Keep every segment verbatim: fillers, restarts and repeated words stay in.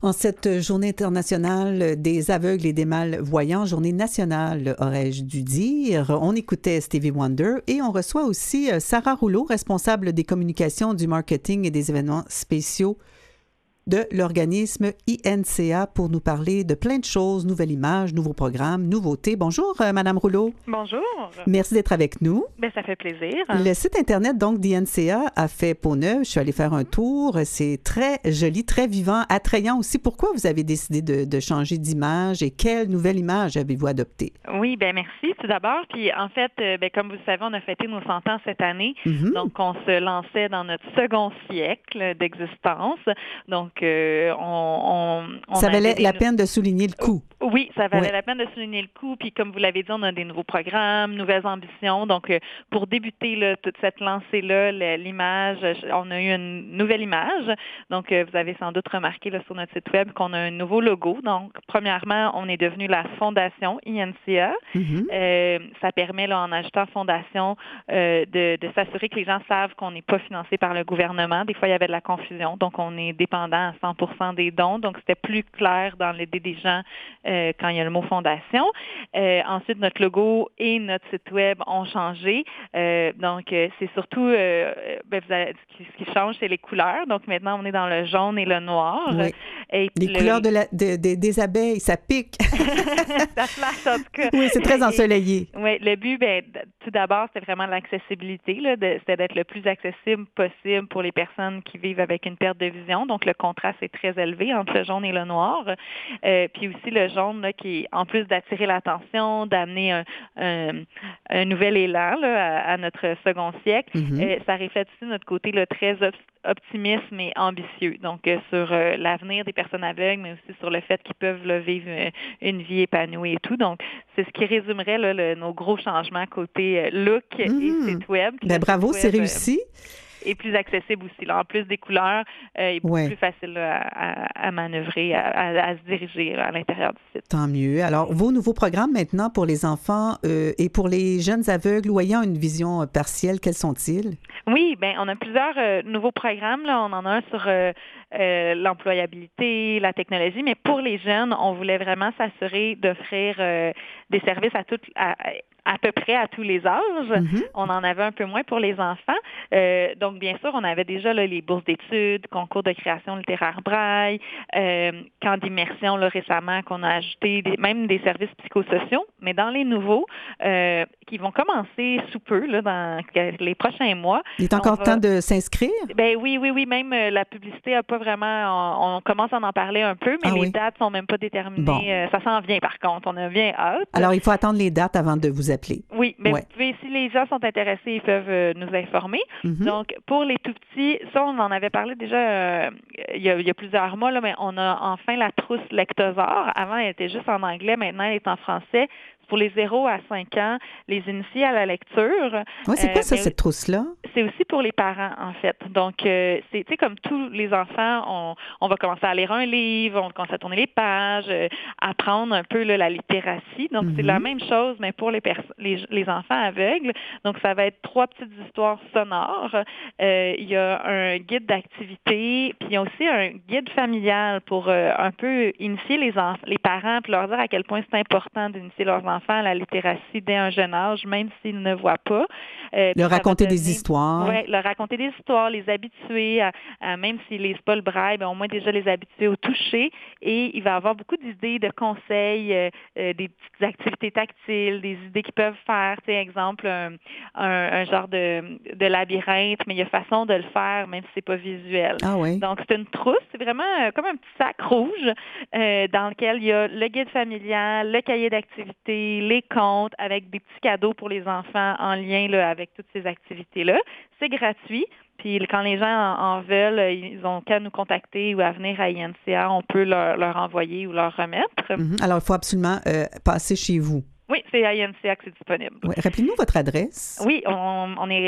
En cette journée internationale des aveugles et des malvoyants, journée nationale, aurais-je dû dire, on écoutait Stevie Wonder et on reçoit aussi Sarah Rouleau, responsable des communications, du marketing et des événements spéciaux de l'organisme I N C A pour nous parler de plein de choses, nouvelles images, nouveaux programmes, nouveautés. Bonjour, euh, Madame Rouleau. Bonjour. Merci d'être avec nous. Bien, ça fait plaisir. Le site Internet, donc, d'I N C A a fait peau neuve. Je suis allée faire un tour. C'est très joli, très vivant, attrayant aussi. Pourquoi vous avez décidé de, de changer d'image et quelle nouvelle image avez-vous adoptée? Oui, bien, merci tout d'abord. Puis, en fait, bien, comme vous le savez, on a fêté nos cent ans cette année. Mm-hmm. Donc, on se lançait dans notre second siècle d'existence. Donc, Euh, on, on, on ça valait des... la peine de souligner le coup. Oui, ça valait oui. la peine de souligner le coup. Puis comme vous l'avez dit, on a des nouveaux programmes, nouvelles ambitions. Donc, euh, pour débuter là, toute cette lancée-là, l'image, on a eu une nouvelle image. Donc, euh, vous avez sans doute remarqué là, sur notre site web qu'on a un nouveau logo. Donc, premièrement, on est devenu la Fondation I N C A. Mm-hmm. Euh, ça permet, là, en ajoutant Fondation, euh, de, de s'assurer que les gens savent qu'on n'est pas financé par le gouvernement. Des fois, il y avait de la confusion. Donc, on est dépendant à cent pour cent des dons. Donc, c'était plus clair dans l'idée des gens euh, quand il y a le mot fondation. Euh, ensuite, notre logo et notre site web ont changé. Euh, donc, euh, c'est surtout, euh, ben, vous avez, ce, qui, ce qui change, c'est les couleurs. Donc, maintenant, on est dans le jaune et le noir. Oui. Et les le... couleurs de la, de, de, des abeilles, ça pique. Ça flash, en tout cas. Oui, c'est très ensoleillé. Et, oui, le but, ben, tout d'abord, c'était vraiment l'accessibilité. Là, de, c'était d'être le plus accessible possible pour les personnes qui vivent avec une perte de vision. Donc, le contraste est très élevé entre le jaune et le noir. Euh, puis aussi, le jaune, là, qui, en plus d'attirer l'attention, d'amener un, un, un nouvel élan là, à, à notre second siècle, mm-hmm. euh, ça reflète aussi notre côté là, très op- optimisme et ambitieux. Donc, euh, sur euh, l'avenir des personnes aveugles, mais aussi sur le fait qu'ils peuvent là, vivre euh, une vie épanouie et tout. Donc, c'est ce qui résumerait là, le, nos gros changements côté euh, look mm-hmm. et site web. Ben, bravo, site c'est web, réussi. Euh, et plus accessible aussi. Là. En plus des couleurs, euh, il est beaucoup ouais. plus facile là, à, à manœuvrer, à, à, à se diriger là, à l'intérieur du site. Tant mieux. Alors, vos nouveaux programmes maintenant pour les enfants euh, et pour les jeunes aveugles ou ayant une vision euh, partielle, quels sont-ils? Oui, bien, on a plusieurs euh, nouveaux programmes. Là. On en a un sur euh, euh, l'employabilité, la technologie, mais pour les jeunes, on voulait vraiment s'assurer d'offrir euh, des services à toutes... À, à peu près à tous les âges. Mm-hmm. On en avait un peu moins pour les enfants. Euh, donc, bien sûr, on avait déjà là, les bourses d'études, concours de création littéraire braille, euh, camps d'immersion là, récemment qu'on a ajouté, des, même des services psychosociaux. Mais dans les nouveaux, euh, qui vont commencer sous peu, là, dans les prochains mois. Il est encore va... temps de s'inscrire? Ben oui, oui, oui. Même euh, la publicité n'a pas vraiment... On, on commence à en parler un peu, mais ah, les oui. dates ne sont même pas déterminées. Bon. Euh, ça s'en vient, par contre. On a bien hâte. Alors, il faut attendre les dates avant de vous appeler. Oui, mais ouais. vous pouvez, si les gens sont intéressés, ils peuvent euh, nous informer. Mm-hmm. Donc, pour les tout-petits, ça, on en avait parlé déjà euh, il, y a, il y a plusieurs mois, là, mais on a enfin la trousse Lectosaure. Avant, elle était juste en anglais. Maintenant, elle est en français. Pour les zéro à cinq ans, les initier à la lecture. Oui, c'est quoi euh, ça, cette trousse-là? C'est aussi pour les parents, en fait. Donc, euh, c'est, tu sais, comme tous les enfants, on, on va commencer à lire un livre, on va commencer à tourner les pages, euh, apprendre un peu là, la littératie. Donc, mm-hmm. c'est la même chose, mais pour les, pers- les, les enfants aveugles. Donc, ça va être trois petites histoires sonores. Euh, il y a un guide d'activité, puis il y a aussi un guide familial pour euh, un peu initier les, enf- les parents, puis leur dire à quel point c'est important d'initier leurs enfants à la littératie dès un jeune âge, même s'ils ne voient pas. Euh, leur raconter donner, des histoires. Oui, leur raconter des histoires, les habituer, à, à, même s'ils ne lisent pas le braille, bien, au moins déjà les habituer au toucher. Et il va y avoir beaucoup d'idées, de conseils, euh, euh, des petites activités tactiles, des idées qu'ils peuvent faire. Tu sais, exemple, un, un, un genre de, de labyrinthe, mais il y a façon de le faire, même si ce n'est pas visuel. Ah oui. Donc, c'est une trousse, c'est vraiment euh, comme un petit sac rouge euh, dans lequel il y a le guide familial, le cahier d'activité, les comptes avec des petits cadeaux pour les enfants en lien là, avec toutes ces activités-là. C'est gratuit. Puis quand les gens en, en veulent, ils ont qu'à nous contacter ou à venir à I N C A, on peut leur, leur envoyer ou leur remettre. Mm-hmm. Alors, il faut absolument euh, passer chez vous. Oui, c'est à I N C A que c'est disponible. Oui. Rappelez-nous votre adresse. Oui, on, on est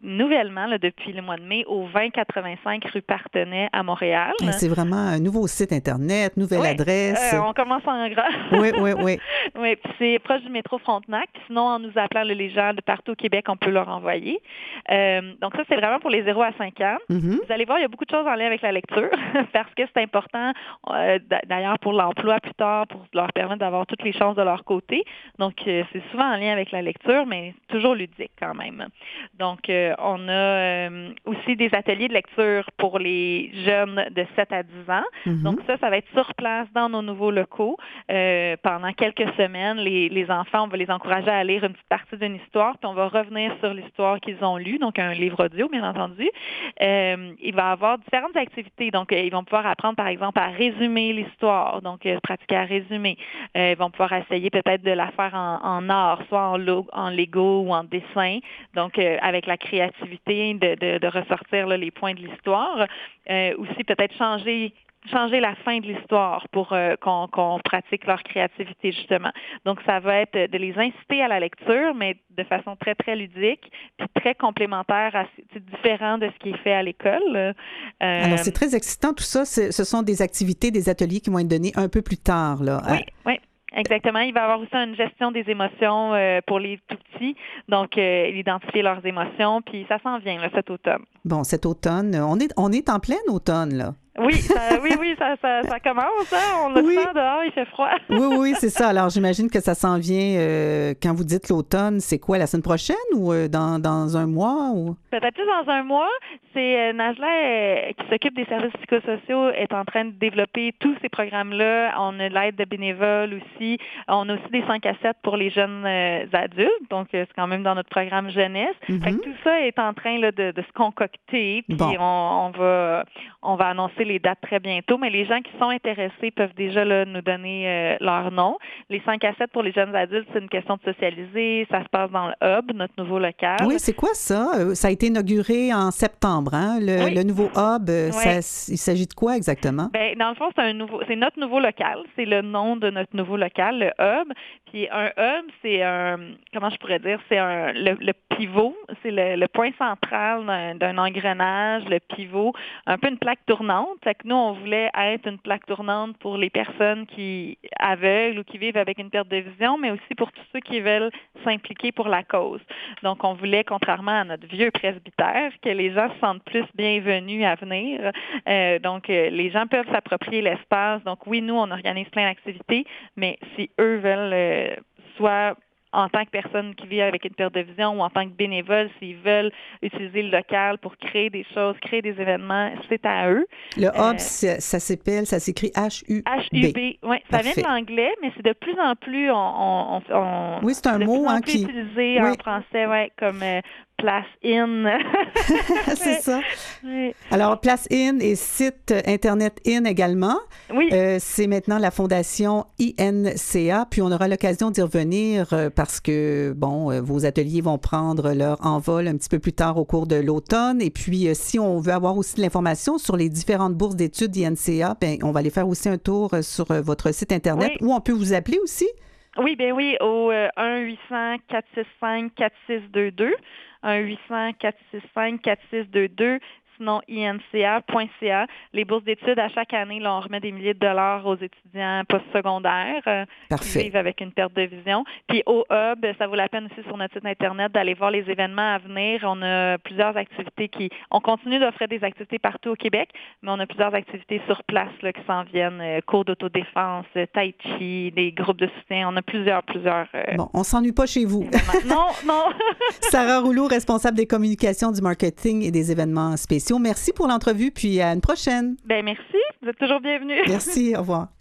nouvellement, là, depuis le mois de mai, au vingt quatre-vingt-cinq rue Partenay à Montréal. Et c'est vraiment un nouveau site Internet, nouvelle oui, adresse. Euh, on commence en grand. Oui, oui, oui. Oui, puis c'est proche du métro Frontenac. Puis sinon, en nous appelant là, les gens de partout au Québec, on peut leur envoyer. Euh, donc ça, c'est vraiment pour les zéro à cinq ans. Mm-hmm. Vous allez voir, il y a beaucoup de choses en lien avec la lecture parce que c'est important, euh, d'ailleurs, pour l'emploi plus tard, pour leur permettre d'avoir toutes les chances de leur côté. Donc, euh, c'est souvent en lien avec la lecture, mais toujours ludique quand même. Donc, euh, on a euh, aussi des ateliers de lecture pour les jeunes de sept à dix ans. Mm-hmm. Donc, ça, ça va être sur place dans nos nouveaux locaux. Euh, pendant quelques semaines, les, les enfants, on va les encourager à lire une petite partie d'une histoire, puis on va revenir sur l'histoire qu'ils ont lue, donc un livre audio, bien entendu. Euh, il va y avoir différentes activités. Donc, euh, ils vont pouvoir apprendre, par exemple, à résumer l'histoire, donc euh, pratiquer à résumer. Euh, ils vont pouvoir essayer peut-être de la faire en, en art, soit en, lo- en Lego ou en dessin, donc euh, avec la créativité de, de, de ressortir là, les points de l'histoire. Euh, aussi, peut-être changer changer la fin de l'histoire pour euh, qu'on, qu'on pratique leur créativité, justement. Donc, ça va être de les inciter à la lecture, mais de façon très, très ludique, puis très complémentaire, à, c'est différent de ce qui est fait à l'école. Euh, Alors, c'est très excitant, tout ça. C'est, ce sont des activités, des ateliers qui vont être donnés un peu plus tard, là. Oui, oui. Exactement. Il va y avoir aussi une gestion des émotions euh, pour les tout-petits, donc euh, identifier leurs émotions, puis ça s'en vient là, cet automne. Bon, cet automne, on est, on est en plein automne, là. Oui, ça, oui, oui, ça, ça, ça commence, hein? On le oui. sent dehors, il fait froid. oui, oui, c'est ça. Alors, j'imagine que ça s'en vient, euh, quand vous dites l'automne, c'est quoi, la semaine prochaine ou euh, dans, dans un mois? Ou... Peut-être plus dans un mois. C'est euh, Najla, euh, qui s'occupe des services psychosociaux, est en train de développer tous ces programmes-là. On a de l'aide de bénévoles aussi. On a aussi des cinq à sept pour les jeunes euh, adultes, donc euh, c'est quand même dans notre programme jeunesse. Mm-hmm. Fait que tout ça est en train là, de, de se concocter, puis bon. on, on, va, on va annoncer les dates très bientôt, mais les gens qui sont intéressés peuvent déjà là, nous donner euh, leur nom. Les cinq à sept pour les jeunes adultes, c'est une question de socialiser. Ça se passe dans le Hub, notre nouveau local. Oui, c'est quoi ça? Ça a été inauguré en septembre, hein? Le, oui. le nouveau Hub, oui. ça, il s'agit de quoi exactement? Bien, dans le fond, c'est un nouveau, c'est notre nouveau local. C'est le nom de notre nouveau local, le Hub. Puis un hub, c'est un, comment je pourrais dire, c'est un, le, le pivot, c'est le, le point central d'un, d'un engrenage, le pivot, un peu une plaque tournante. Fait que nous, on voulait être une plaque tournante pour les personnes qui aveugles ou qui vivent avec une perte de vision, mais aussi pour tous ceux qui veulent s'impliquer pour la cause. Donc, on voulait, contrairement à notre vieux presbytère, que les gens se sentent plus bienvenus à venir. Euh, donc, euh, les gens peuvent s'approprier l'espace. Donc, oui, nous, on organise plein d'activités, mais si eux veulent euh, soit en tant que personne qui vit avec une perte de vision ou en tant que bénévole, s'ils veulent utiliser le local pour créer des choses, créer des événements, c'est à eux. Le Hub, euh, ça s'appelle, ça s'écrit H U B. H U B, oui. Ça vient de l'anglais, mais c'est de plus en plus, on, on, on oui, c'est un mot hein, qui utilisé oui. en français, ouais, comme euh, Place In. c'est ça. Oui. Alors, Place In et site Internet In également. Oui. Euh, c'est maintenant la fondation I N C A, puis on aura l'occasion d'y revenir euh, parce que, bon, euh, vos ateliers vont prendre leur envol un petit peu plus tard au cours de l'automne. Et puis, euh, si on veut avoir aussi de l'information sur les différentes bourses d'études I N C A, bien, on va aller faire aussi un tour euh, sur euh, votre site Internet oui. où on peut vous appeler aussi. Oui, bien oui, au euh, un huit cents quatre six cinq quatre six deux deux. un huit cents quatre six cinq quatre six deux deux, sinon I N C A point C A. Les bourses d'études, à chaque année, là, on remet des milliers de dollars aux étudiants postsecondaires euh, qui vivent avec une perte de vision. Puis au Hub, ça vaut la peine aussi sur notre site Internet d'aller voir les événements à venir. On a plusieurs activités qui... On continue d'offrir des activités partout au Québec, mais on a plusieurs activités sur place là, qui s'en viennent. Euh, cours d'autodéfense, tai chi, des groupes de soutien. On a plusieurs, plusieurs... Euh, bon, on s'ennuie pas chez vous. non, non. Sarah Rouleau, responsable des communications, du marketing et des événements spéciaux. Merci pour l'entrevue, puis à une prochaine. Bien, merci. Vous êtes toujours bienvenue. Merci, au revoir.